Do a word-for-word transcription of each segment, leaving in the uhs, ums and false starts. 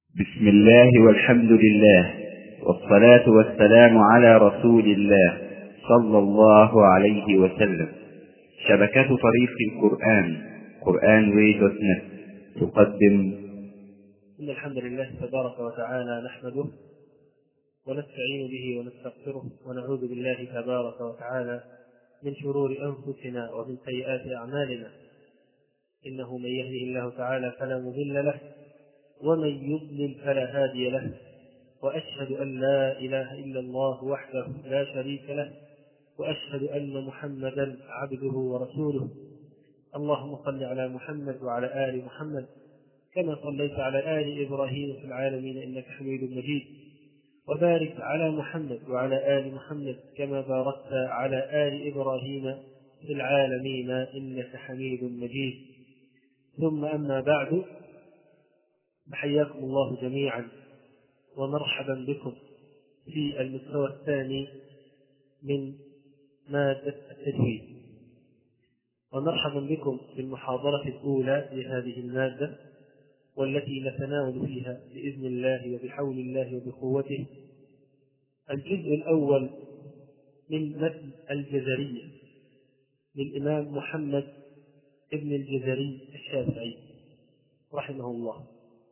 بسم الله والحمد لله والصلاة والسلام على رسول الله صلى الله عليه وسلم. شبكة طريق القرآن قرآن واي دوت نت تقدم. إن الحمد لله تبارك وتعالى نحمده ونستعين به ونستغفره ونعوذ بالله تبارك وتعالى من شرور أنفسنا ومن سيئات أعمالنا. إنه من يهده الله تعالى فلا مضل له ومن يضلل فلا هادي له، وأشهد أن لا إله إلا الله وحده لا شريك له، وأشهد أن محمدا عبده ورسوله. اللهم صل على محمد وعلى آل محمد كما صليت على آل إبراهيم في العالمين إنك حميد مجيد، وبارك على محمد وعلى آل محمد كما باركت على آل إبراهيم في العالمين إنك حميد مجيد. ثم أما بعد، بحياكم الله جميعا ومرحبا بكم في المستوى الثاني من مادة التجويد، ومرحبا بكم في المحاضرة الأولى لهذه المادة، والتي نتناول فيها بإذن الله وبحول الله وبقوته الجزء الأول من متن الجزرية للإمام محمد ابن الجزري الشافعي رحمه الله.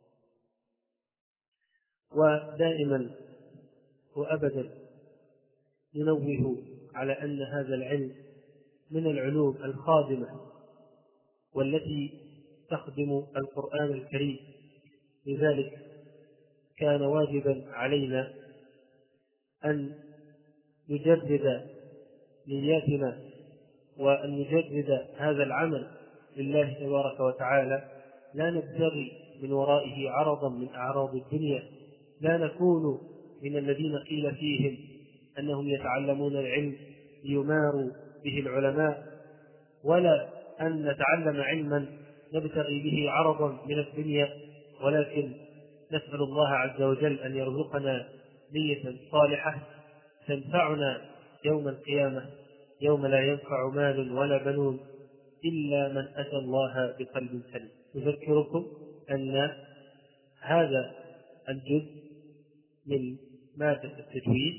ودائما وأبدا ننوه على أن هذا العلم من العلوم الخادمة والتي تخدم القرآن الكريم، لذلك كان واجبا علينا أن نجدد نياتنا وأن نجدد هذا العمل لله تبارك وتعالى، لا نبتغي من ورائه عرضا من أعراض الدنيا، لا نكون من الذين قيل فيهم أنهم يتعلمون العلم ليماروا به العلماء، ولا أن نتعلم علما نبتغي به عرضا من الدنيا، ولكن نسأل الله عز وجل أن يرزقنا نية صالحة تنفعنا يوم القيامة، يوم لا ينفع مال ولا بنون إلا من أتى الله بقلب سليم. أذكركم أن هذا الجزء من مادة التجويد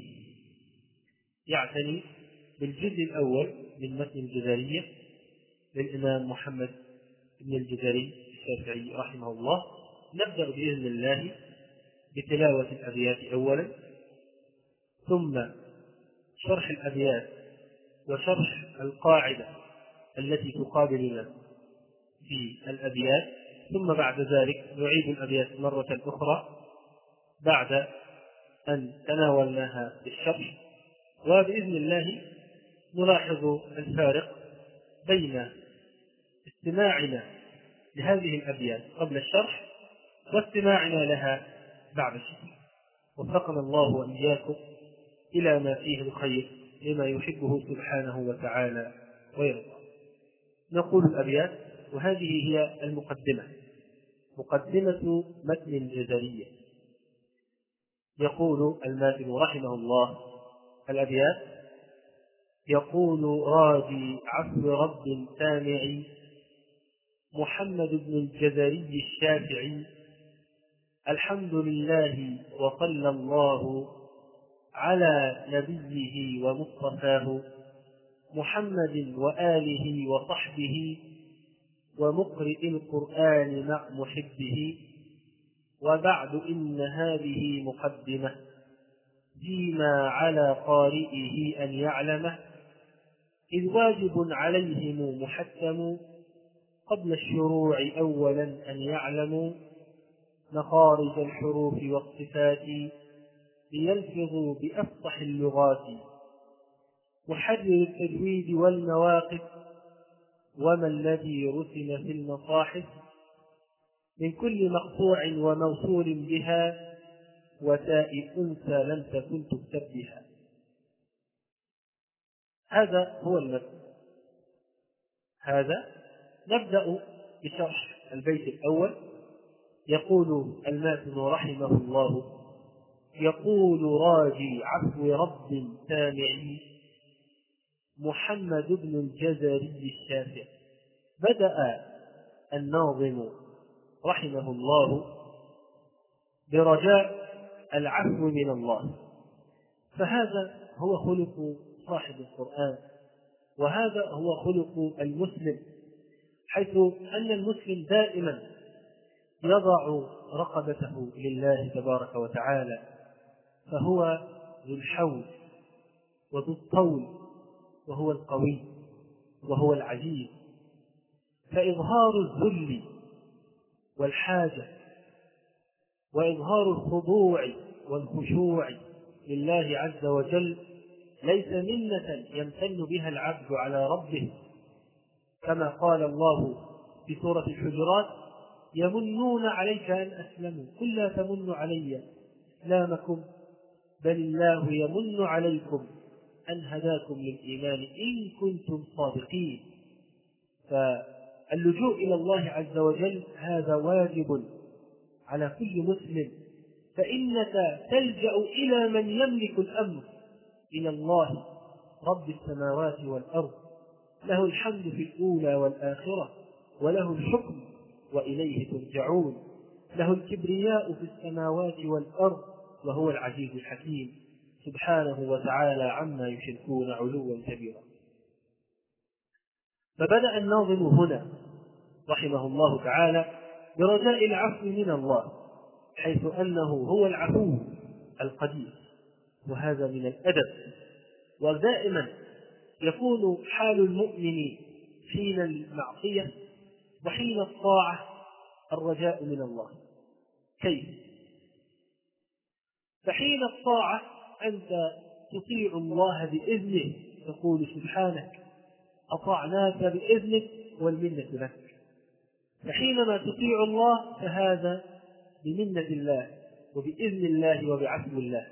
يعتني بالجزء الأول من متن الجزرية للإمام محمد بن الجزري الشافعي رحمه الله. نبدأ بإذن الله بتلاوة الأبيات أولا، ثم شرح الأبيات وشرح القاعدة التي تقابلنا في الأبيات، ثم بعد ذلك نعيد الأبيات مرة أخرى بعد أن تناولناها بالشرح، وبإذن الله نلاحظ الفارق بين استماعنا لهذه الأبيات قبل الشرح واستماعنا لها بعد الشرح. وفقنا الله وإياكم إلى ما فيه الخير لما يحبه سبحانه وتعالى ويرضى. نقول الأبيات، وهذه هي المقدمة، مقدمة متن الجزرية. يقول الماتن رحمه الله الأبيات: يقول راجي عفو رب سامع محمد بن الجزري الشافعي: الحمد لله وصلى الله على نبيه ومصطفاه محمد وآله وصحبه ومقرئ القرآن مع محبه. وبعد إن هذه مقدمة فيما على قارئه أن يعلمه، إذ واجب عليهم محتم قبل الشروع أولا أن يعلموا مخارج الحروف والصفات ليلفظوا بأفصح اللغات، محرر التجويد والمواقف وما الذي رسم في المصاحف من كل مقطوع وموصول بها وتاء أنثى لم تكن تكتب بها. هذا هو المتن. هذا نبدأ بشرح البيت الأول. يقول الماتن رحمه الله: يقول راجي عفو رب سامع محمد بن الجزري الشافعي. بدأ الناظم رحمه الله برجاء العفو من الله. فهذا هو خلق صاحب القرآن، وهذا هو خلق المسلم، حيث أن المسلم دائما يضع رقبته لله تبارك وتعالى، فهو ذو الحول وذو الطول، وهو القوي وهو العزيز. فإظهار الذل والحاجة وإظهار الخضوع والخشوع لله عز وجل ليس منة يمتن بها العبد على ربه، كما قال الله في سورة الحجرات: يمنون عليك أن أسلموا قل لا تمنوا علي إسلامكم بل الله يمن عليكم أن هداكم للإيمان إن كنتم صادقين. فاللجوء إلى الله عز وجل هذا واجب على كل مسلم، فإنك تلجأ إلى من يملك الأمر، إلى الله رب السماوات والأرض، له الحمد في الأولى والآخرة، وله الحكم وإليه ترجعون، له الكبرياء في السماوات والأرض، وهو العزيز الحكيم سبحانه وتعالى عما يشركون علوا كبيرا. فبدأ الناظم هنا رحمه الله تعالى برجاء العفو من الله، حيث أنه هو العفو القدير، وهذا من الأدب. ودائما يكون حال المؤمن حين المعصية وحين الطاعة الرجاء من الله. كيف؟ فحين الطاعة أنت تطيع الله بإذنه، تقول سبحانك أطعناك بإذنك والمنة لك. فحينما تطيع الله فهذا بمنة الله وبإذن الله وبعفو الله،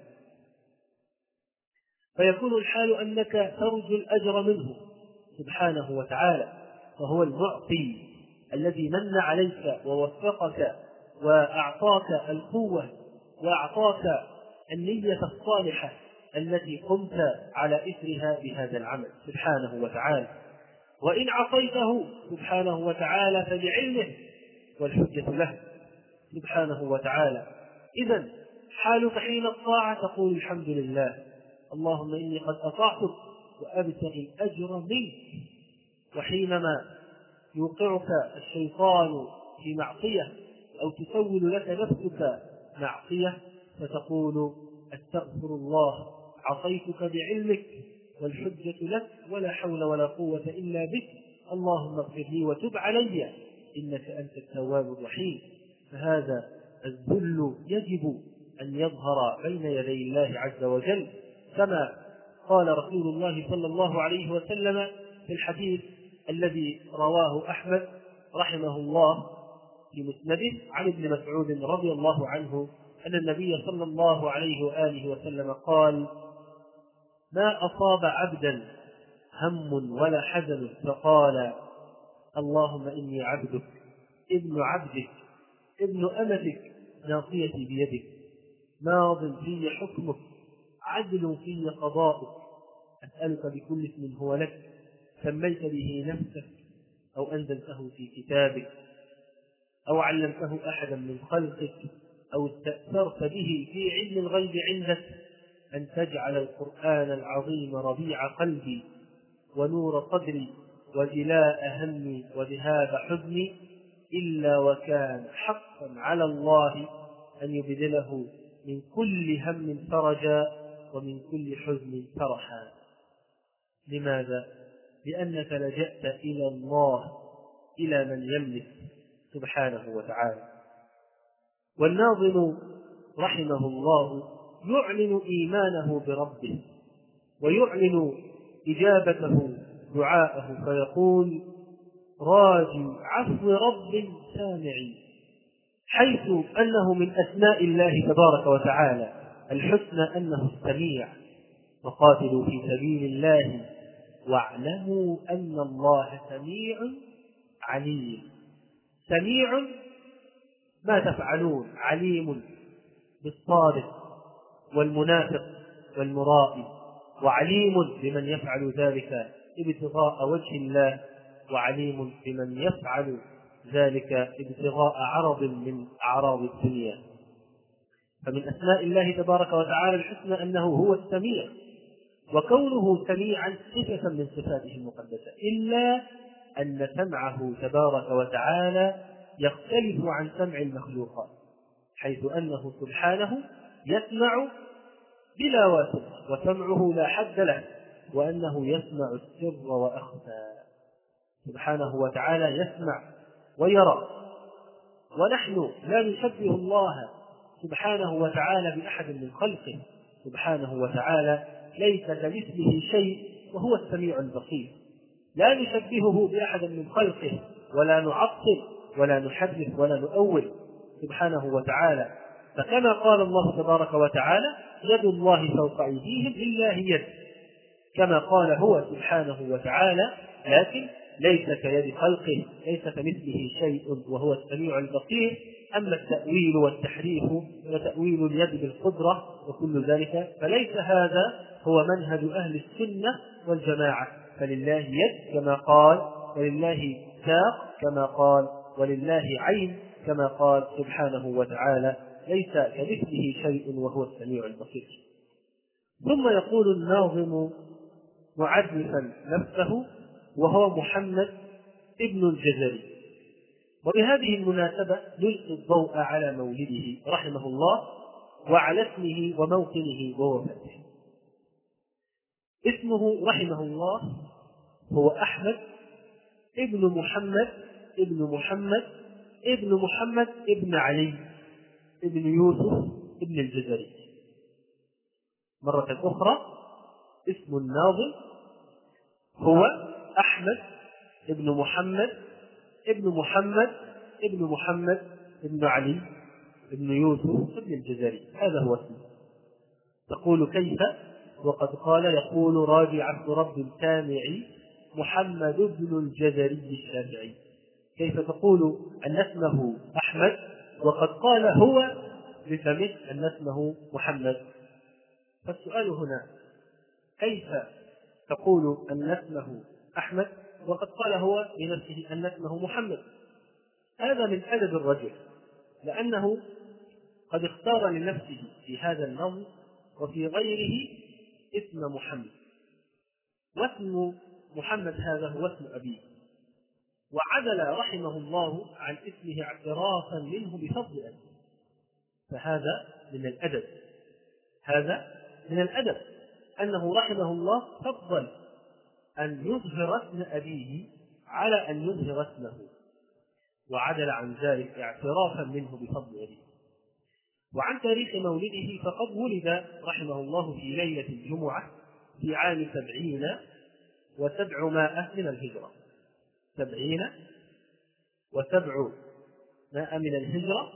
فيكون الحال أنك ترجو الأجر منه سبحانه وتعالى، فهو المعطي الذي من عليك ووفقك وأعطاك القوة وأعطاك النية الصالحة التي قمت على إثرها بهذا العمل سبحانه وتعالى. وإن عصيته سبحانه وتعالى فبعلمه والحجة له سبحانه وتعالى. إذن حالك حين الطاعة تقول الحمد لله، اللهم إني قد أطعتك وأبتغي الأجر منك. وحينما يوقعك الشيطان في معصية أو تسول لك نفسك معصية فتقول أستغفر الله، عصيتك بعلمك والحجة لك ولا حول ولا قوة إلا بك، اللهم اغفر لي وتب علي إنك أنت التواب الرحيم. فهذا الذل يجب أن يظهر بين يدي الله عز وجل، كما قال رسول الله صلى الله عليه وسلم في الحديث الذي رواه أحمد رحمه الله في مسنده عن ابن مسعود رضي الله عنه أن النبي صلى الله عليه وآله وسلم قال: ما أصاب عبدا هم ولا حزن فقال اللهم إني عبدك ابن عبدك ابن أمتك ناصيتي بيدك ماض في حكمك عدل في قضاؤك أسألك بكل اسم هو لك سميت به نفسك أو أنزلته في كتابك أو علمته أحدا من خلقك أو استأثرت به في علم الغيب عندك أن تجعل القرآن العظيم ربيع قلبي ونور صدري وجلاء همي وذهاب حزني إلا وكان حقا على الله أن يبدله من كل هم فرجا ومن كل حزن فرحا. لماذا؟ لأنك لجأت إلى الله، إلى من يملك سبحانه وتعالى. والناظم رحمه الله يعلن إيمانه بربه ويعلن إجابته دعاءه فيقول: راجي عفو رب سامعي، حيث أنه من أسماء الله تبارك وتعالى الحسنى أنه السميع. وقاتلوا في سبيل الله واعلموا أن الله سميع عليم. سميع ما تفعلون، عليم بالصادق والمنافق والمرائي، وعليم بمن يفعل ذلك ابتغاء وجه الله، وعليم بمن يفعل ذلك ابتغاء عرض من أعراض الدنيا. فمن أسماء الله تبارك وتعالى الحسنى أنه هو السميع، وكونه سميعا صفة من صفاته المقدسة، إلا أن سمعه تبارك وتعالى يختلف عن سمع المخلوقات، حيث أنه سبحانه يسمع بلا واسطة وسمعه لا حد له، وأنه يسمع السر وأخفى. سبحانه وتعالى يسمع ويرى، ونحن لا نشبه الله سبحانه وتعالى بأحد من خلقه. سبحانه وتعالى ليس كمثله شيء وهو السميع البصير، لا نشبهه بأحد من خلقه ولا نعطل ولا نحرف ولا نؤول سبحانه وتعالى. فكما قال الله تبارك وتعالى يد الله فوق أيديهم لله يد، كما قال هو سبحانه وتعالى لكن ليس كيد خلقه، ليس كمثله شيء وهو السميع البصير. أما التأويل والتحريف وتأويل اليد بالقدرة وكل ذلك فليس هذا هو منهج أهل السنة والجماعة. فلله يد كما قال، ولله ساق كما قال، ولله عين كما قال سبحانه وتعالى، ليس كمثله شيء وهو السميع البصير. ثم يقول الناظم معرفا نفسه وهو محمد ابن الجزري. وبهذه المناسبة نلقي الضوء على مولده رحمه الله وعلى اسمه وموطنه ووفاته. اسمه رحمه الله هو أحمد ابن محمد ابن محمد ابن محمد ابن علي ابن يوسف ابن الجزري. مرة أخرى اسم الناظم هو أحمد ابن محمد ابن محمد ابن محمد ابن علي ابن يوسف ابن الجزري، هذا هو اسمه. تقول كيف وقد قال يقول راجع رب السامع محمد بن الجزري الشافعي. كيف تقول أن اسمه أحمد وقد قال هو بفمه أن اسمه محمد؟ فالسؤال هنا كيف تقول أن اسمه أحمد وقد قال هو لنفسه أن اسمه محمد؟ هذا من أدب الرجل، لأنه قد اختار لنفسه في هذا النظم وفي غيره اسم محمد، واسم محمد هذا هو اسم أبيه، وعدل رحمه الله عن اسمه اعترافا منه بفضل أبيه. فهذا من الأدب، هذا من الأدب أنه رحمه الله فضل أن يظهر اسم أبيه على أن يظهر اسمه، وعدل عن ذلك اعترافا منه بفضل أبيه. وعن تاريخ مولده فقد ولد رحمه الله في ليلة الجمعة في عام سبعين وسبعمائة من الهجرة، سبعين وسبعمائة من الهجرة،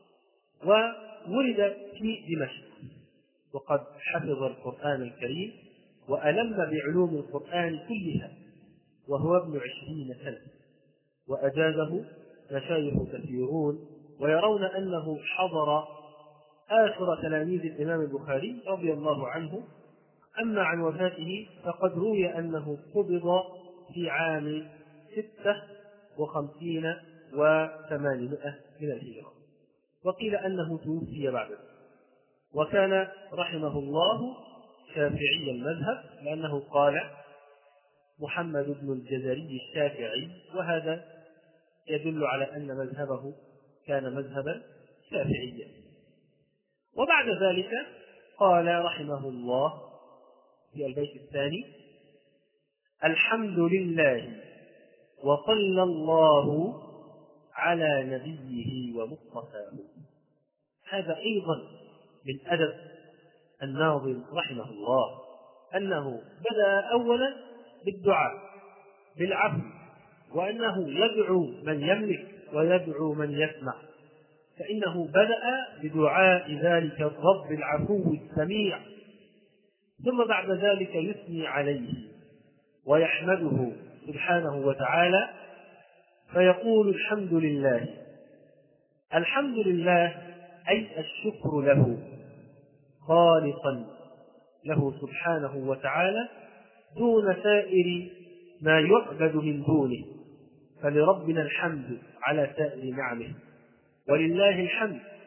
وولد في دمشق، وقد حفظ القرآن الكريم وألم بعلوم القرآن كلها وهو ابن عشرين سنة، وأجازه مشايخ كثيرون ويرون أنه حضر آخر تلاميذ الإمام البخاري رضي الله عنه. أما عن وفاته فقد روي أنه قبض في عام ستة وخمسين وثمانمائة من الهجرة، وقيل أنه توفي بعد ذلك. وكان رحمه الله شافعي المذهب، لأنه قال محمد بن الجزري الشافعي، وهذا يدل على أن مذهبه كان مذهبا شافعيا. وبعد ذلك قال رحمه الله في البيت الثاني: الحمد لله وصلى الله على نبيه ومصطفاه. هذا أيضا من أدب الناظم رحمه الله، أنه بدأ أولا بالدعاء بالعفو، وأنه يدعو من يملك ويدعو من يسمع، فإنه بدأ بدعاء ذلك الرب العفو السميع، ثم بعد ذلك يثني عليه ويحمده سبحانه وتعالى فيقول الحمد لله. الحمد لله أي الشكر له خالصا له سبحانه وتعالى دون سائر ما يعبد من دونه، فلربنا الحمد على سائر نعمه، ولله الحمد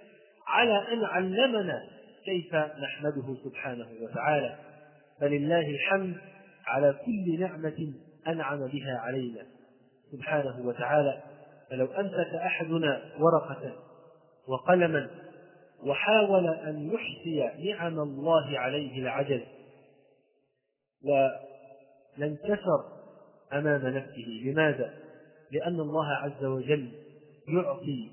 على أن علمنا كيف نحمده سبحانه وتعالى. فلله الحمد على كل نعمة أنعم بها علينا سبحانه وتعالى. فلو أمسك أحدنا ورقة وقلما وحاول أن يحصي نعم الله عليه العجز ولانكسر أمام نفسه. لماذا؟ لأن الله عز وجل يعطي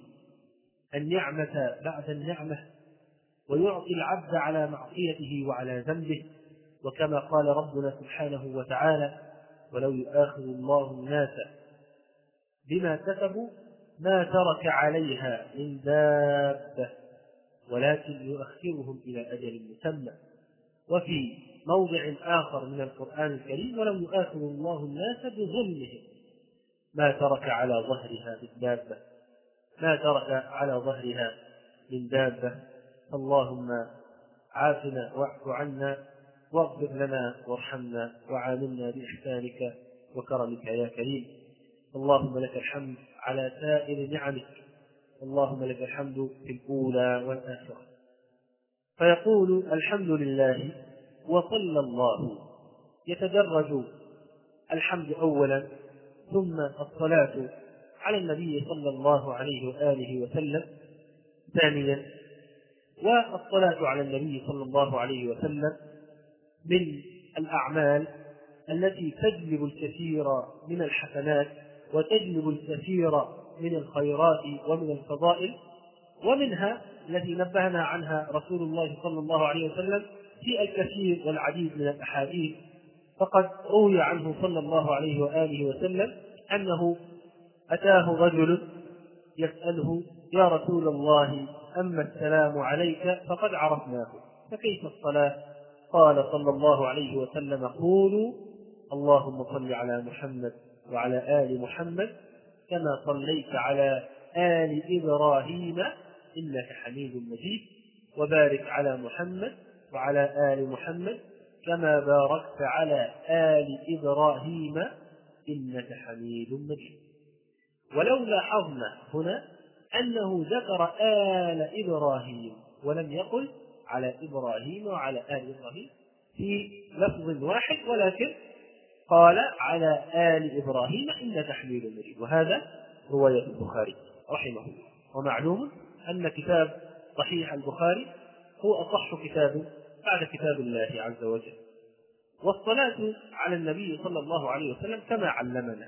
النعمة بعد النعمة، ويعطي العبد على معصيته وعلى ذنبه. وكما قال ربنا سبحانه وتعالى: ولو يؤاخذ الله الناس بما كسبوا ما ترك عليها من دابة ولكن يؤخرهم إلى أجل مسمى. وفي موضع آخر من القرآن الكريم: ولو يؤاخذ الله الناس بظلمهم ما ترك على ظهرها من دابة ما ترك على ظهرها من دابة. اللهم عافنا واعف عنا واغفر لنا وارحمنا وعاملنا بإحسانك وكرمك يا كريم. اللهم لك الحمد على سائر نعمك، اللهم لك الحمد في الأولى والآخرة. فيقول: الحمد لله وصلى الله. يتدرج الحمد أولا، ثم الصلاة على النبي صلى الله عليه وآله وسلم ثانيا. والصلاة على النبي صلى الله عليه وسلم من الأعمال التي تجلب الكثير من الحسنات وتجلب الكثير من الخيرات ومن الفضائل، ومنها التي نبهنا عنها رسول الله صلى الله عليه وسلم في الكثير والعديد من الأحاديث. فقد روي عنه صلى الله عليه وآله وسلم أنه أتاه رجل يسأله: يا رسول الله، أما السلام عليك فقد عرفناه، فكيف الصلاة؟ قال صلى الله عليه وسلم: قولوا اللهم صل على محمد وعلى آل محمد كما صليت على آل إبراهيم إنك حميد مجيد، وبارك على محمد وعلى آل محمد كما باركت على آل إبراهيم إنك حميد مجيد. ولو لاحظنا هنا أنه ذكر آل إبراهيم ولم يقل على إبراهيم وعلى آل إبراهيم في لفظ واحد، ولكن قال على آل إبراهيم إنك حميد مجيد. وهذا رواية البخاري رحمه الله. ومعلوم أن كتاب صحيح البخاري هو أصح كتاب بعد كتاب الله عز وجل. والصلاة على النبي صلى الله عليه وسلم كما علمنا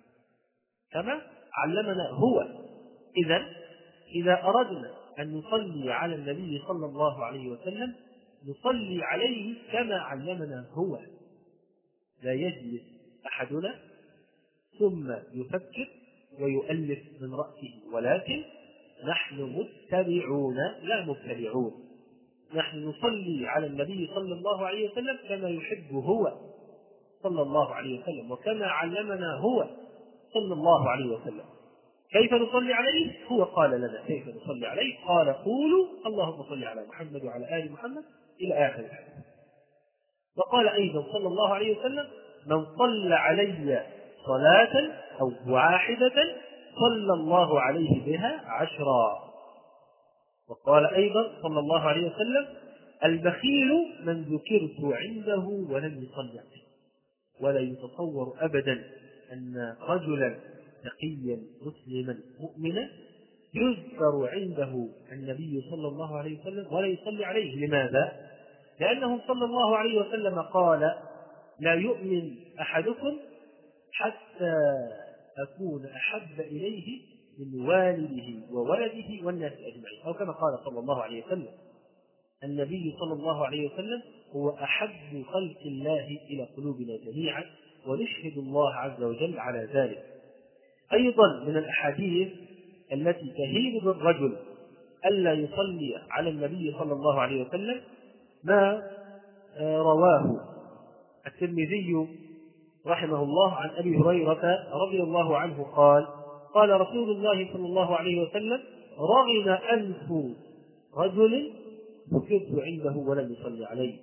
كما علمنا هو. إذن إذا أردنا أن نصلي على النبي صلى الله عليه وسلم نصلي عليه كما علمنا هو. لا يجلس أحدنا ثم يفكر ويؤلف من رأسه، ولكن نحن متبعون لا مبتدعون. نحن نصلي على النبي صلى الله عليه وسلم كما يحب هو صلى الله عليه وسلم وكما علمنا هو صلى الله عليه وسلم. كيف نصلي عليه؟ هو قال لنا كيف نصلي عليه. قال: قولوا اللهم صل على محمد وعلى آل محمد إلى آخر الحديث. وقال أيضا صلى الله عليه وسلم: من صلى علي صلاة أو واحدة صلى الله عليه بها عشرا. وقال أيضا صلى الله عليه وسلم: البخيل من ذكرت عنده ولم يصلي عليه. ولا يتصور أبدا أن رجلا تقيا مسلما مؤمنا يذكر عنده النبي صلى الله عليه وسلم ولا يصلي عليه. لماذا؟ لأنه صلى الله عليه وسلم قال: لا يؤمن أحدكم حتى أكون أحب إليه من والده وولده والناس أجمعين، أو كما قال صلى الله عليه وسلم. النبي صلى الله عليه وسلم هو أحب خلق الله إلى قلوبنا جميعا، ونشهد الله عز وجل على ذلك. أيضا من الأحاديث التي تهيب بالرجل ألا يصلي على النبي صلى الله عليه وسلم ما رواه الترمذي رحمه الله عن أبي هريرة رضي الله عنه قال: قال رسول الله صلى الله عليه وسلم: رغم أنف رجل ذكرت عنده ولم يصلي عليه.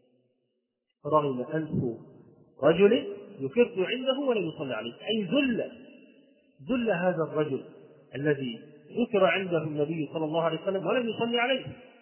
رغم أنف رجل ذكرت عنده ولم يصلي عليه، أي ذل ذل هذا الرجل الذي ذكر عنده النبي صلى الله عليه وسلم ولم يصلي عليه.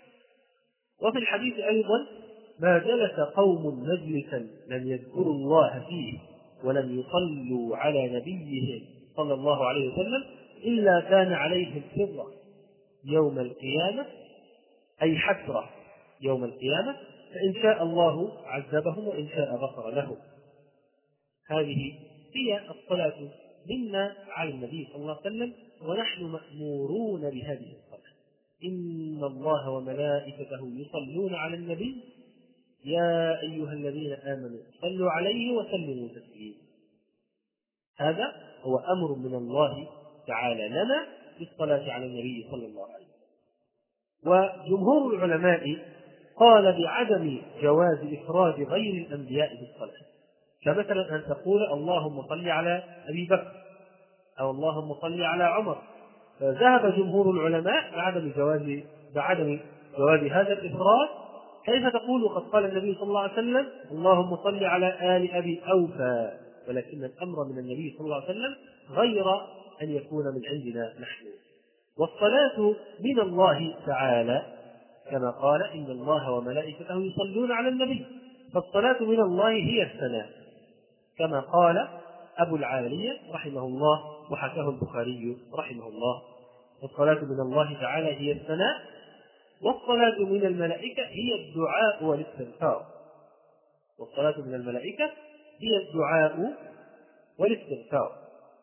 وفي الحديث أيضا: ما جلس قوم مجلسا لم يذكروا الله فيه ولم يصلوا على نبيهم صلى الله عليه وسلم إلا كان عليهم سرة يوم القيامة، أي حسرة يوم القيامة، فإن شاء الله عذبهم وإن شاء غفر لهم. هذه هي الصلاة منا على النبي صلى الله عليه وسلم، ونحن مأمورون بهذه الصلاة. إن الله وملائكته يصلون على النبي يا أيها الذين آمنوا صلوا عليه وسلموا تسليما. هذا هو أمر من الله تعالى لنا بالصلاة على النبي صلى الله عليه وسلم. وجمهور العلماء قال بعدم جواز إفراد غير الأنبياء بالصلاة، كمثلا أن تقول اللهم صل على أبي بكر أو اللهم صل على عمر، فذهب جمهور العلماء بعدم جواز بعدم جواز هذا الإفراد. كيف تقول وقد قال النبي صلى الله عليه وسلم اللهم صل على آل أبي أوفى، ولكن الأمر من النبي صلى الله عليه وسلم غير أن يكون من عندنا نحن. والصلاة من الله تعالى كما قال إن الله وملائكته يصلون على النبي، فالصلاة من الله هي الثناء كما قال أبو العالية رحمه الله وحكاه البخاري رحمه الله. والصلاة من الله تعالى هي الثناء، والصلاة من الملائكة هي الدعاء والاستغفار. والصلاة من الملائكة هي الدعاء والاستغفار.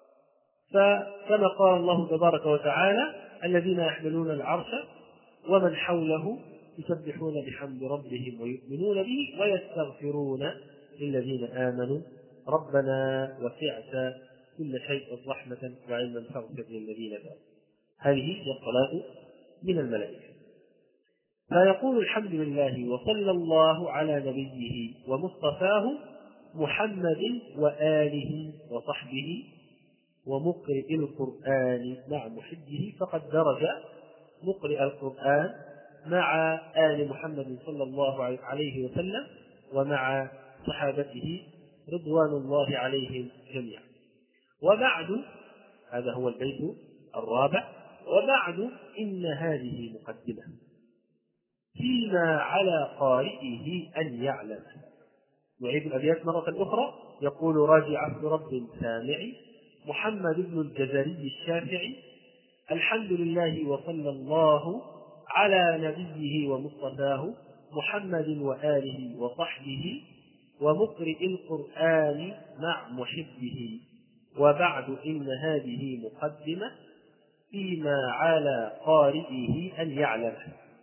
فكما قال الله تبارك وتعالى الذين يحملون العرش ومن حوله يسبحون بحمد ربهم ويؤمنون به ويستغفرون للذين آمنوا ربنا وسعت كل شيء رحمة وعلما فاغفر للذين تابوا. هذه هي الصلاة من الملائكة. فيقول الحمد لله وصلى الله على نبيه ومصطفاه محمد وآله وصحبه ومقرئ القرآن مع محبه، فقد درج مقرئ القرآن مع آل محمد صلى الله عليه وسلم ومع صحابته رضوان الله عليهم جميعا. وبعد، هذا هو البيت الرابع، وبعد إن هذه مقدمة فيما على قارئه أن يعلم. نعيد الأبيات مرة أخرى. يقول راجع عبد رب سامعي محمد بن الجزري الشافعي الحمد لله وصلى الله على نبيه ومصطفاه محمد وآله وصحبه ومقرئ القرآن مع محبه. وبعد إن هذه مقدمة فيما على قارئه أن يعلم.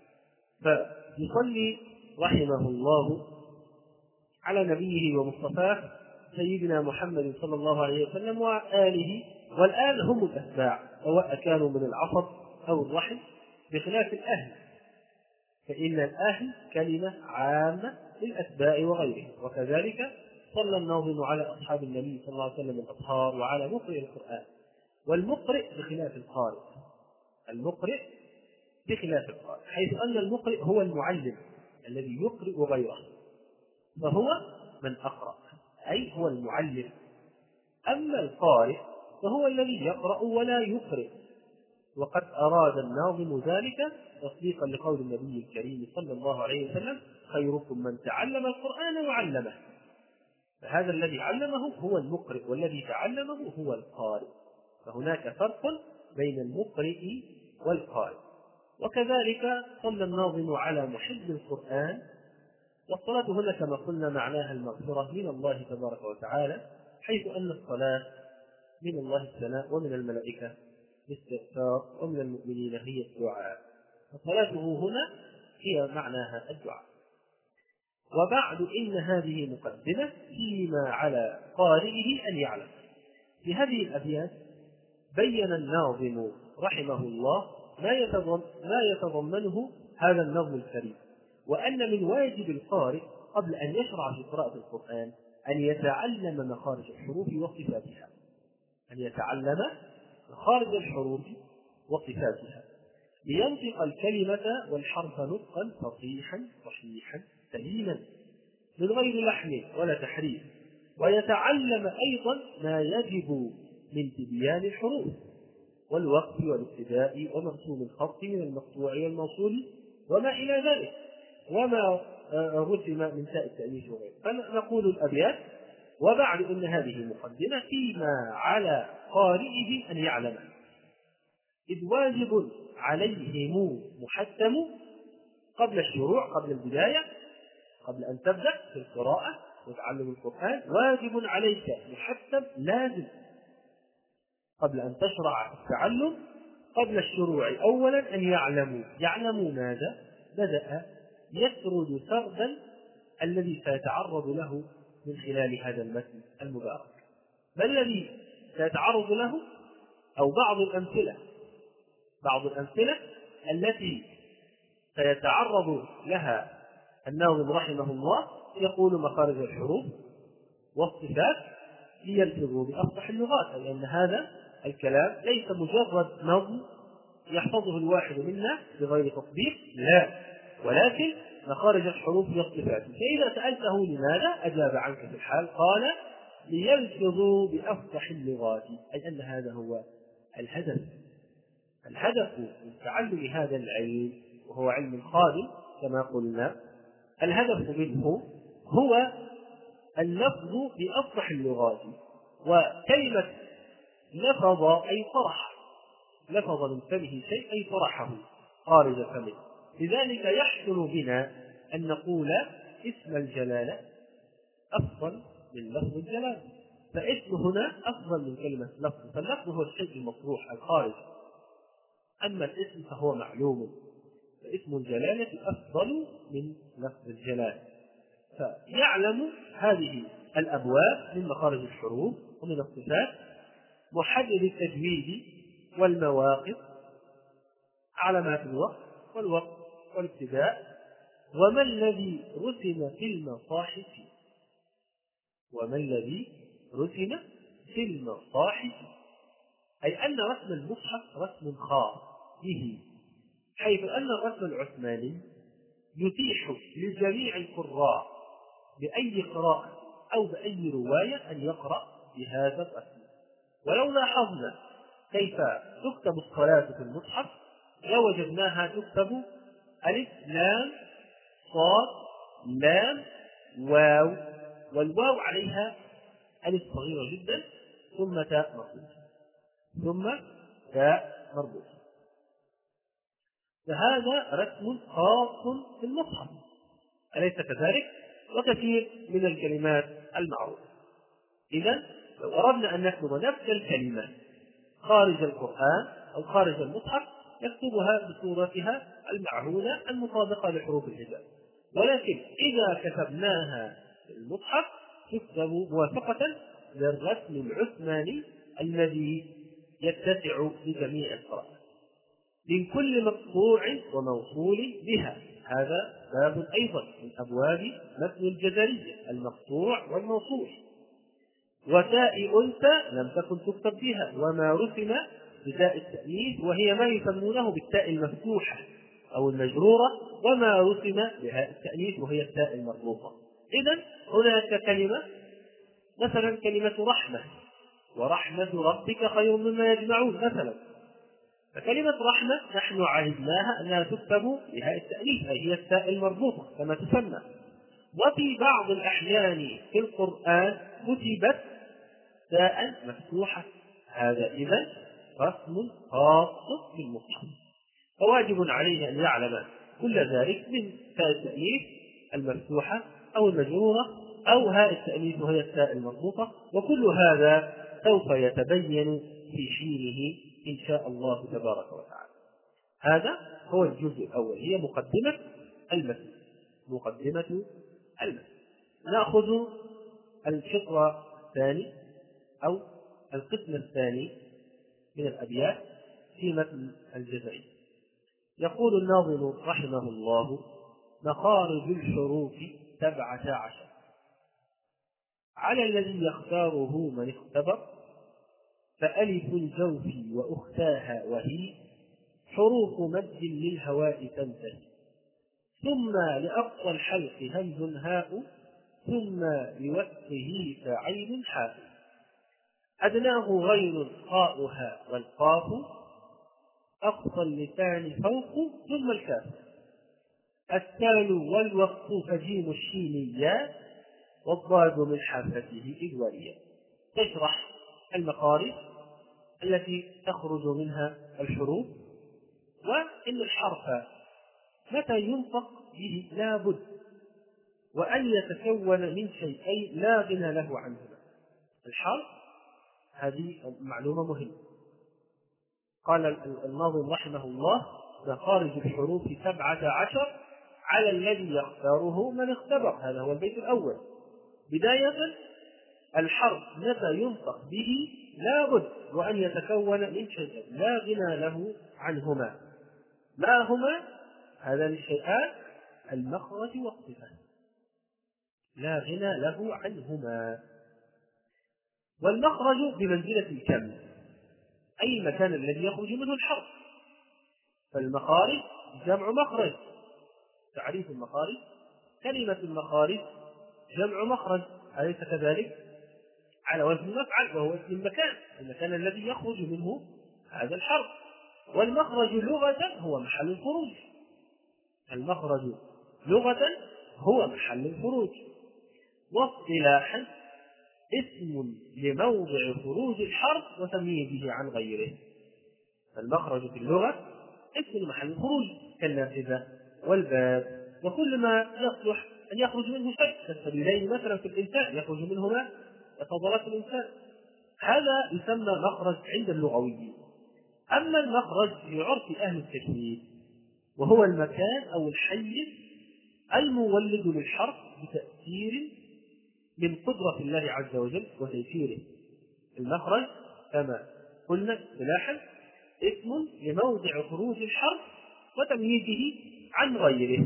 فيصلي رحمه الله على نبيه ومصطفاه سيدنا محمد صلى الله عليه وسلم وآله، والآل هم الأتباع سواء كانوا من العصب أو الرحم، بخلاف الأهل، فإن الأهل كلمة عامة للأتباع وغيرهم. وكذلك صلى الناظم على أصحاب النبي صلى الله عليه وسلم الأطهار وعلى مقرئ القرآن. والمقرئ بخلاف القارئ، المقرئ بخلاف القارئ، حيث أن المقرئ هو المعلم الذي يقرئ غيره، فهو من أقرأ أي هو المعلم. أما القارئ فهو الذي يقرأ ولا يقرئ، وقد أراد الناظم ذلك تصديقا لقول النبي الكريم صلى الله عليه وسلم خيركم من تعلم القرآن وعلمه. فهذا الذي علمه هو المقرئ، والذي تعلمه هو القارئ، فهناك فرق بين المقرئ والقارئ. وكذلك صلى الناظم على محب القرآن. والصلاة هنا كما قلنا معناها المغفرة من الله تبارك وتعالى، حيث أن الصلاة من الله الثناء ومن الملائكة الاستغفار ومن المؤمنين هي الدعاء، فصلاته هنا هي معناها الدعاء. وبعد إن هذه مقدمة فيما على قارئه أن يعلم. في هذه الأبيات بين الناظم رحمه الله ما يتضمنه هذا النظم الكريم، وأن من واجب القارئ قبل أن يشرع في قراءة القرآن أن يتعلم مخارج الحروف وصفاتها، أن يتعلم مخارج الحروف وصفاتها لينطق الكلمة والحرف نطقا فصيحا صحيحا سليما من غير لحن ولا تحريف، ويتعلم أيضا ما يجب من تبيان الحروف، والوقف والابتداء ومرسوم الخط من المقطوع والموصول وما إلى ذلك، وما رسم من تاء التأنيث وغيره. فنقول الأبيات: وبعد أن هذه مقدمة فيما على قارئه أن يعلم، إذ واجب عليهم محتم قبل الشروع، قبل البداية، قبل أن تبدأ في القراءة وتعلم القرآن، واجب عليك محتم لازم قبل أن تشرع في التعلم قبل الشروع أولا أن يعلموا. يعلموا ماذا؟ بدأ يسرد سردا الذي سيتعرض له من خلال هذا المتن المبارك. ما الذي سيتعرض له؟ أو بعض الأمثلة بعض الأمثلة التي سيتعرض لها الناظم رحمه الله. يقول: مخارج الحروف والصفات ليلفظوا بأفصح اللغات، لأن هذا الكلام ليس مجرد نظم يحفظه الواحد منا بغير تطبيق، لا، ولكن مخارج الحروف والصفات. فإذا سألته لماذا أجاب عنك في الحال، قال: ليلفظوا بأفصح اللغات، أي أن هذا هو الهدف الهدف من تعلم هذا العلم، وهو علم خادم كما قلنا. الهدف منه هو اللفظ بأفصح اللغات. وكلمة لفظ أي طرح، لفظ من فمه شيء أي طرحه خارج فمه. لذلك يحسن بنا أن نقول اسم الجلالة أفضل من لفظ الجلالة، فاسم هنا أفضل من كلمة لفظ، فاللفظ هو الشيء المطروح الخارج، أما الاسم فهو معلوم، فاسم الجلالة أفضل من لفظ الجلالة. فيعلم هذه الأبواب من مخارج الحروف ومن الصفات، محدد التجويد والمواقف، علامات الوقت والوقت والابتداء، وما الذي رسم في المصاحف وما الذي رسم في المصاحف أي أن رسم المصحف رسم خاص به، حيث أن الرسم العثماني يتيح لجميع القراء بأي قراءة أو بأي رواية أن يقرأ بهذا الرسم. ولو لاحظنا كيف تكتب الصلاة في المصحف لوجدناها تكتب ألف لام صاد لام واو، والواو عليها ألف صغيرة جدا ثم تاء مربوطة ثم تاء مربوطة، فهذا رسم خاص في المصحف، أليس كذلك؟ وكثير من الكلمات المعروفة. إذن لو أردنا أن نكتب نفس الكلمة خارج القرآن أو خارج المصحف نكتبها بصورتها المعهودة المطابقة لحروف الهجاء، ولكن إذا كتبناها في المصحف تكتب موافقة للرسم العثماني الذي يتسع لجميع القراءات من كل مقطوع وموصول بها. هذا باب أيضا من أبواب متن الجزرية، المقطوع والموصول. وتاء أنثى لم تكن تكتب بها، وما رسم بتاء التأنيث وهي ما يسمونه بالتاء المفتوحة أو المجرورة، وما رسم بهاء التأنيث وهي التاء المربوطة. إذن هناك كلمة مثلا كلمة رحمة، ورحمة ربك خير مما يجمعون مثلا، فكلمة رحمة نحن عهدناها أنها تكتب بهاء التأنيث أي هي التاء المربوطة كما تسمى. وفي بعض الأحيان في القرآن كتبت تاء مفتوحة، هذا إذن رسم خاص في المصحف، فواجب عليه أن يعلم كل ذلك من تاء التأنيث المفتوحة أو المجرورة أو هاء التأنيث وهي التاء المربوطة، وكل هذا سوف يتبين في حينه إن شاء الله تبارك وتعالى. هذا هو الجزء الأول، هي مقدمة المتن مقدمة المتن. نأخذ الشطر الثاني أو القسم الثاني من الأبيات في متن الجزري. يقول الناظم رحمه الله: مخارج الحروف سبعة عشر على الذي يختاره من اختبر، فألف الجوف وأختاها وهي حروف مد للهواء تنتهي، ثم لأقصى الحلق همز هاء، ثم لوسطه فعين حاء، أدناه غين خاؤها والقاف، أقصى اللسان فوق ثم الكاف. التال والوقف فجيم الشين يا والضاد من حافته إذ وليا. تشرح المخارج التي تخرج منها الحروف، وإن الحرف متى ينطق به لا بد وأن يتكون من شيئين لا غنى له عنهما. الحرف هذه معلومة مهمة. قال الناظم رحمه الله: مخارج الحروف سبعة عشر على الذي يختاره من اختبر. هذا هو البيت الأول. بداية: الحرف متى ينطق به لا بد وأن يتكون من شيئين لا غنى له عنهما. ما هما هذان الشيئان؟ المخرج والصفة، لا غنى له عنهما. والمخرج بمنزلة الكم، أي المكان الذي يخرج منه الحرف. فالمخارج جمع مخرج. تعريف المخارج: كلمة المخارج جمع مخرج، أليس كذلك؟ على وزن مفعل، وهو اسم المكان، المكان الذي يخرج منه هذا الحرف. والمخرج لغة هو محل الخروج. المخرج لغة هو محل الخروج. واصطلاحا اسم لموضع خروج الحرف وتمييزه عن غيره. المخرج في اللغة اسم لمحل الخروج، كالنافذة والباب وكل ما يصلح أن يخرج منه شيء، كالسبيلين مثلا في الإنسان يخرج منهما فضلات الإنسان. هذا يسمى مخرج عند اللغويين. أما المخرج في عرف أهل التجويد وهو المكان أو الحيز المولد للحرف بتأثير من قدرة الله عز وجل وتيسيره. المخرج كما قلنا اصطلاحا اسم لموضع خروج الحرف وتمييزه عن غيره،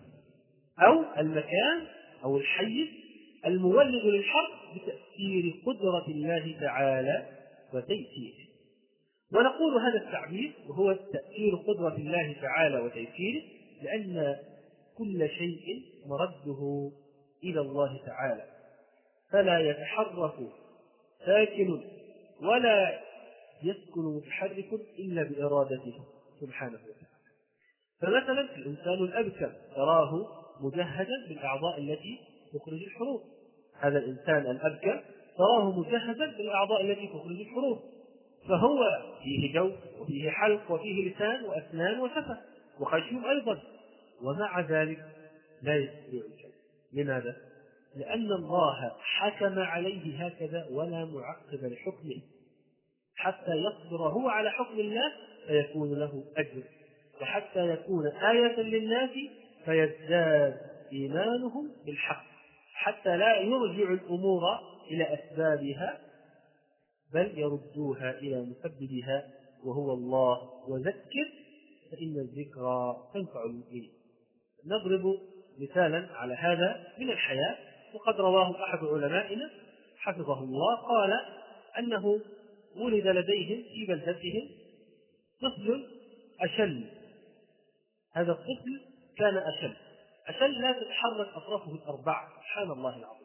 أو المكان أو الحيز المولد للحرف بتأثير قدرة الله تعالى وتيسيره. ونقول هذا التعبير وهو تأثير قدرة الله تعالى وتيسيره لأن كل شيء مرده إلى الله تعالى، فلا يتحرك ساكن ولا يسكن متحرك إلا بإرادته سبحانه وتعالى. فمثلا الإنسان الأبكر تراه مجهزا بالأعضاء التي تخرج الحروف. هذا الإنسان الأبكر تراه مجهزا بالأعضاء التي تخرج الحروف، فهو فيه جوف وفيه حلق وفيه لسان وأسنان وشفة وخشم أيضا، ومع ذلك لا يستطيع الجوف. لماذا؟ لأن الله حكم عليه هكذا ولا معقب لحكمه، حتى يصبر هو على حكم الله فيكون له أجر، وحتى يكون آية للناس فيزداد إيمانهم بالحق، حتى لا يرجع الأمور إلى أسبابها بل يردوها إلى مسببها وهو الله. وذكر فإن الذكرى تنفع المؤمنين. نضرب مثالا على هذا من الحياة، وقد رواه أحد علمائنا حفظه الله قال أنه ولد لديهم في بلدتهم طفل أشل. هذا الطفل كان أشل أشل لا تتحرك أطرافه الأربعة، سبحان الله العظيم،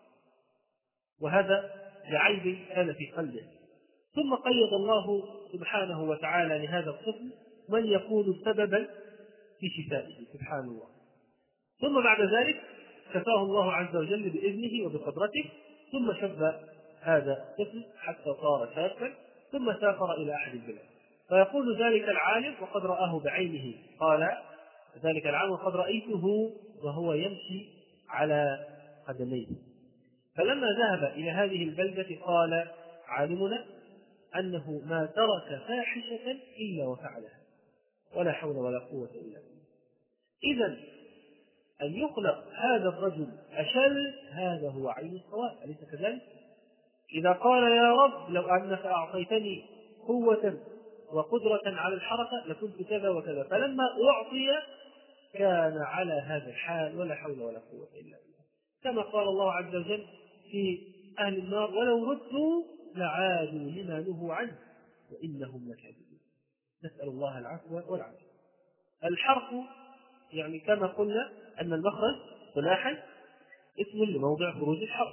وهذا لعيب كان في قلبه. ثم قيض الله سبحانه وتعالى لهذا الطفل من يكون سببا في شفائه سبحان الله. ثم بعد ذلك شفاه الله عز وجل بإذنه وبقدرته، ثم شفى هذا الطفل حتى صار شابا، ثم سافر إلى أحد البلاد. فيقول ذلك العالم وقد رآه بعينه، قال ذلك العالم وقد رأيته وهو يمشي على قدميه. فلما ذهب إلى هذه البلدة قال عالمنا أنه ما ترك فاحشة إلا وفعلها، ولا حول ولا قوة إلا بالله. إذن أن يخلق هذا الرجل أشل هذا هو عين الصواب، أليس كذلك؟ إذا قال يا رب لو أنك أعطيتني قوة وقدرة على الحركة لكنت كذا وكذا، فلما أعطي كان على هذا الحال ولا حول ولا قوة إلا بالله. كما قال الله عز وجل في أهل النار ولو ردوا لعادوا لما نهوا عنه وإنهم لكاذبون. نسأل الله العفو والعافية. الحرف يعني كما قلنا أن المخرج صلاحا اسم لموضع خروج الحرف،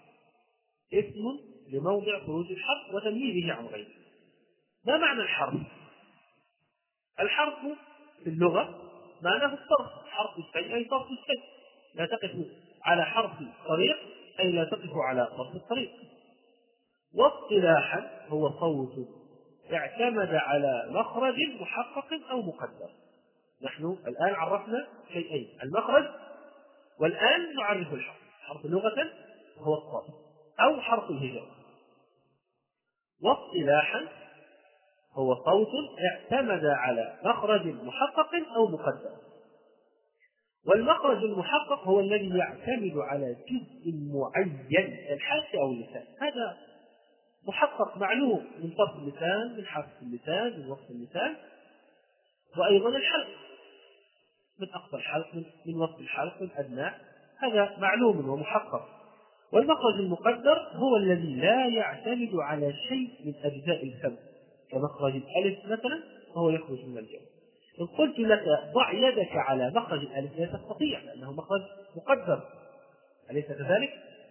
اسم لموضع خروج الحرف وتمييزه عن غيره. ما معنى الحرف؟ الحرف في اللغة معناه الصرف، حرف الشيء أي صرف الشيء، لا تقف على حرف الطريق أي لا تقف على صرف الطريق. واصطلاحا هو صوت اعتمد على مخرج محقق أو مقدر. نحن الآن عرفنا شيئين، المخرج، والآن نعرف الحرف. حرف لغة هو الصاد أو حرف الهجاء. واصطلاحا هو صوت اعتمد على مخرج محقق أو مقدر. والمخرج المحقق هو الذي يعتمد على جزء معين كالحرف أو اللسان، هذا محقق معلوم من طرف اللسان، من حرف اللسان، من وسط اللسان، وأيضا الحلق، من أقصى الحلق، من وسط الحلق، من أدناه، هذا معلوم ومحقق. والمخرج المقدر هو الذي لا يعتمد على شيء من أجزاء الفم، كمخرج الألف مثلا وهو يخرج من الجو. إن قلت لك ضع يدك على مخرج الألف لا تستطيع لأنه مخرج مقدر، أليس كذلك؟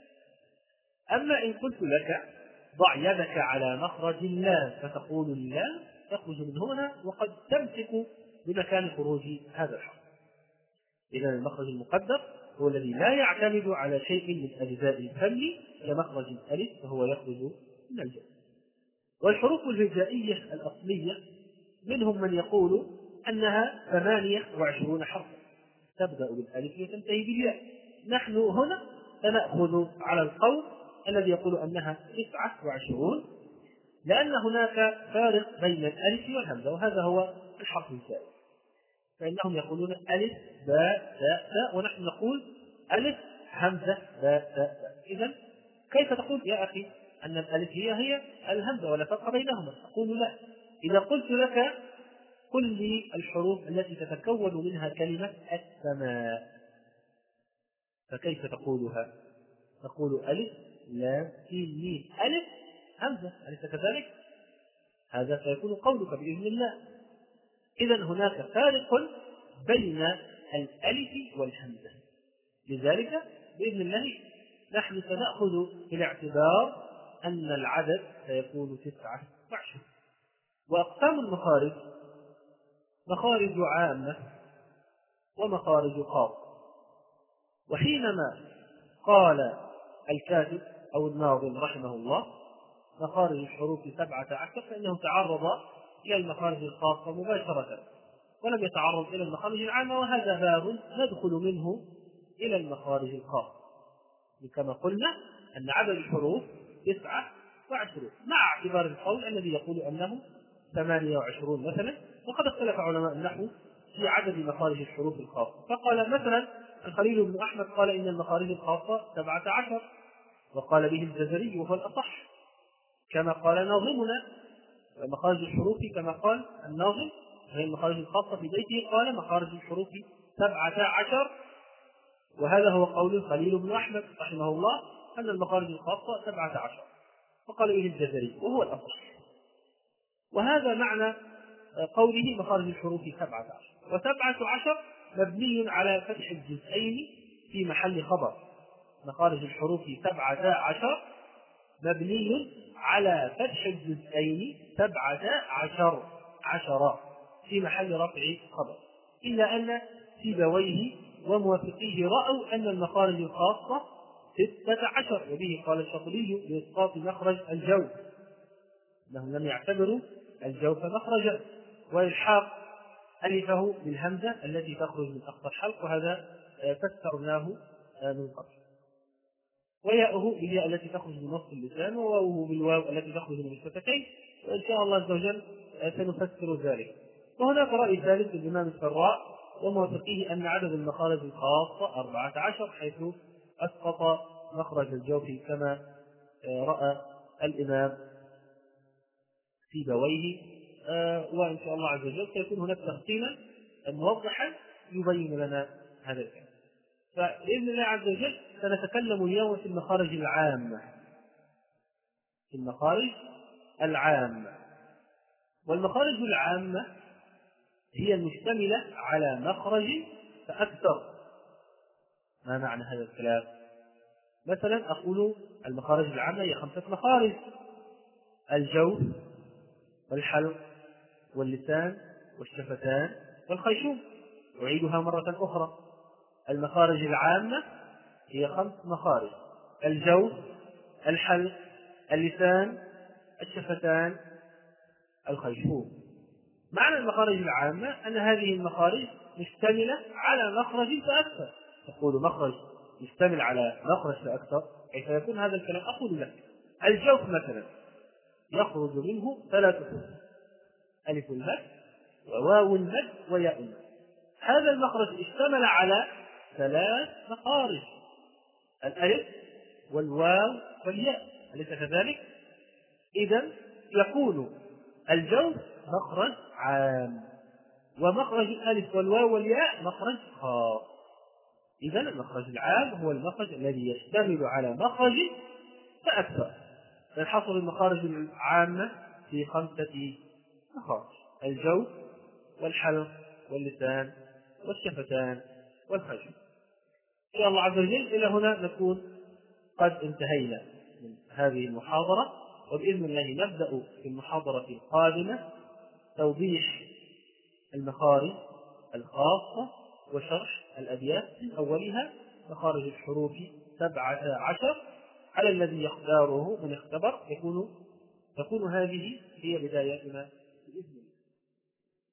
أما إن قلت لك ضع يدك على مخرج اللام فتقول اللام تخرج من هنا وقد تمسك بمكان خروج هذا الحرف. إذا المخرج المقدر هو الذي لا يعتمد على شيء من أجزاء الفم كمخرج الألف فهو يخرج من الجو. والحروف الهجائية الأصلية منهم من يقول أنها ثمانية وعشرون حرفا، تبدأ بالألف وتنتهي بالياء. نحن هنا سنأخذ على القول الذي يقول أنها تسعة وعشرون، لأن هناك فارق بين الألف والهمزة، وهذا هو الحرف الزائد. فإنهم يقولون ألف باء تاء تاء، ونحن نقول ألف همزة باء تاء تاء. إذن كيف تقول يا أخي أن الألف هي هي الهمزة ولا فرق بينهما؟ أقول لا. إذا قلت لك قل لي الحروف التي تتكون منها كلمة السماء فكيف تقولها؟ تقول ألف لام ميم ميم ألف همزة، أليس كذلك؟ هذا سيكون قولك بإذن الله. إذن هناك فارق بين الألف والهمزة، لذلك بإذن الله نحن سنأخذ في الاعتبار أن العدد سيكون تسعة وعشرين. وأقسام المخارج مخارج عامة ومخارج خاصة. وحينما قال الكاتب أو الناظم رحمه الله مخارج الحروف سبعة عشر فإنه تعرض إلى المخارج الخاصة مباشرة ولم يتعرض إلى المخارج العامة، وهذا باب ندخل منه إلى المخارج الخاصة. كما قلنا أن عدد الحروف تسعة وعشرون مع اعتبار القول الذي يقول أنه ثمانية وعشرون مثلا. وقد اختلف علماء النحو في عدد مخارج الحروف الخاصة، فقال مثلا الخليل بن أحمد قال إن المخارج الخاصة سبعة عشر، وقال به الجزري وهو الأصح، كما قال ناظمنا مخارج الحروف كما قال الناظم هي المخارج الخاصة في بيته، قال مخارج الحروف سبعة عشر، وهذا هو قول الخليل بن أحمد رحمه الله أن المخارج الخاصة سبعة عشر، وقال به الجزري وهو الأصح. وهذا معنى قوله مخارج الحروف سبعة عشر. وسبعة عشر مبني على فتح الجزئين في محل خبر. مخارج الحروف سبعة عشر مبني على فتح الجزئين سبعة عشر عشرة في محل رفع خبر، إلا أن سيبويه وموافقيه رأوا أن المخارج الخاصة ستة عشر، وبه قال الشاطبي لإسقاط مخرج الجوف، أنهم لم يعتبروا الجوف مخرجا، وإلحاق ألفه بالهمزة التي تخرج من أقصى الحلق، وهذا فسرناه من قبل. وياؤه بالياء التي تخرج من وسط اللسان، وواوه بالواو التي تخرج من الشفتين، وإن شاء الله عز وجل سنفسر ذلك. وهناك رأي ثالث للإمام الفراء وموافقيه أن عدد المخارج الخاصة أربعة عشر، حيث أسقط مخرج الجوف كما رأى الإمام سيبويه. وإن شاء الله عز وجل سيكون هناك تفصيلا موضحا يبين لنا هذا الكلام. فبإذن الله عز وجل سنتكلم اليوم في المخارج العامة في المخارج العامة والمخارج العامة هي المشتملة على مخرج فأكثر. ما معنى هذا الكلام؟ مثلا أقول المخارج العامة هي خمسة مخارج: الجوف والحلق واللسان والشفتان والخيشوم. أعيدها مرة أخرى: المخارج العامة هي خمس مخارج: الجوف، الحلق، اللسان، الشفتان، الخيشوم. معنى المخارج العامة أن هذه المخارج مشتملة على مخرج فأكثر. تقول مخرج يشتمل على مخرج فأكثر، كيف يكون هذا الكلام؟ أقول لك: الجوف مثلا يخرج منه ثلاث حروف: ألف المد وواو المد وياء المد. هذا المخرج اشتمل على ثلاث مخارج: الألف والواو والياء، أليس كذلك؟ إذن يكون الجوف مخرج عام، ومخرج الألف والواو والياء مخرج خاص. إذن المخرج العام هو المخرج الذي يشتمل على مخرج فأكثر. نحصر المخارج العامة في خمسة مخارج: الجوف والحلق واللسان والشفتان والخيشوم. إن شاء الله عز وجل إلى هنا نكون قد انتهينا من هذه المحاضرة، وبإذن الله نبدأ في المحاضرة القادمة توضيح المخارج الخاصة وشرح الأبيات من أولها مخارج الحروف سبعة عشر على الذي يختاره من اختبر. يكون تكون هذه هي بدايتنا